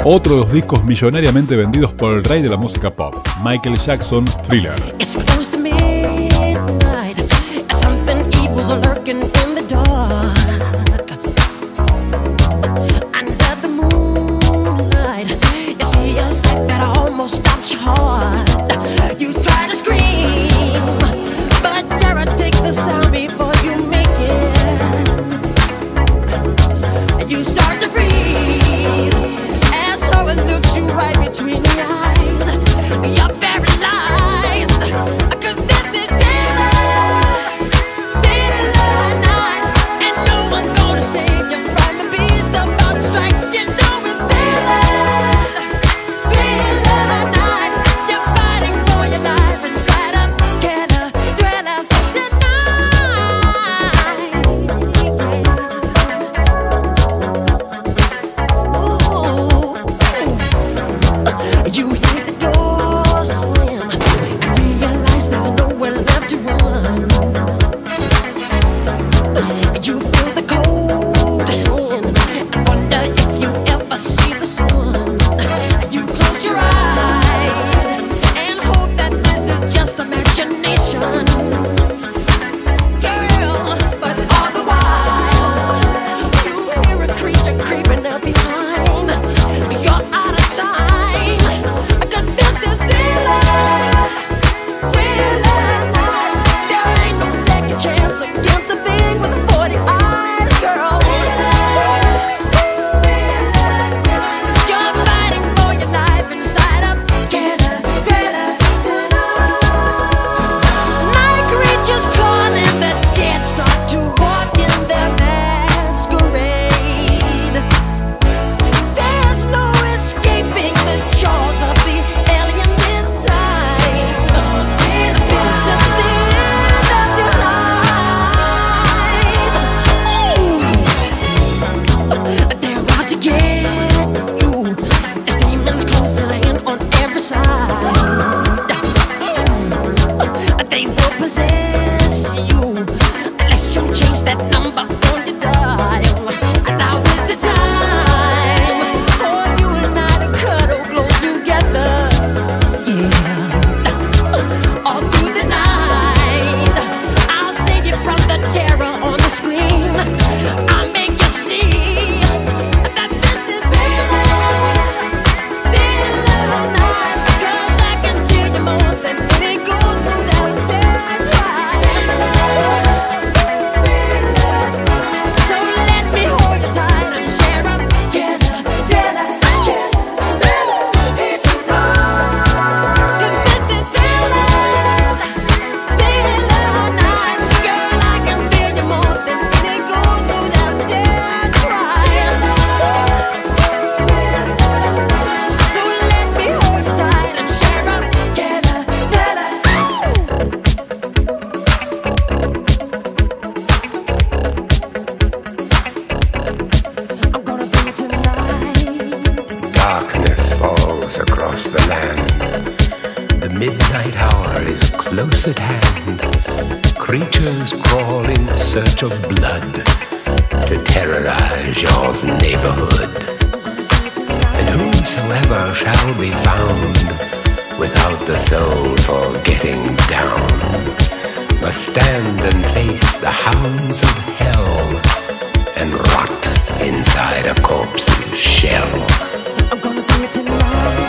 Otro de los discos millonariamente vendidos por el rey de la música pop, Michael Jackson, Thriller. close at hand. Creatures crawl in search of blood to terrorize your neighborhood. And whosoever shall be found without the soul for getting down must stand and face the hounds of hell and rot inside a corpse's shell. I'm gonna do it tonight.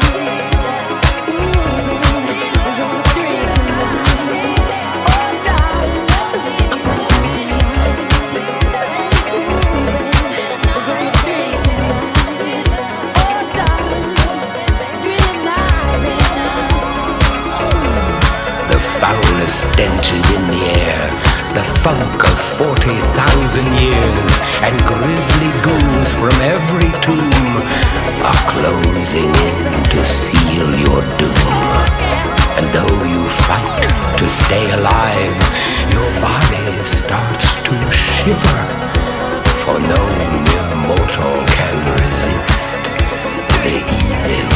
Stench is in the air, the funk of 40,000 years, and grisly ghouls from every tomb are closing in to seal your doom. And though you fight to stay alive, your body starts to shiver, for no mere mortal can resist the evil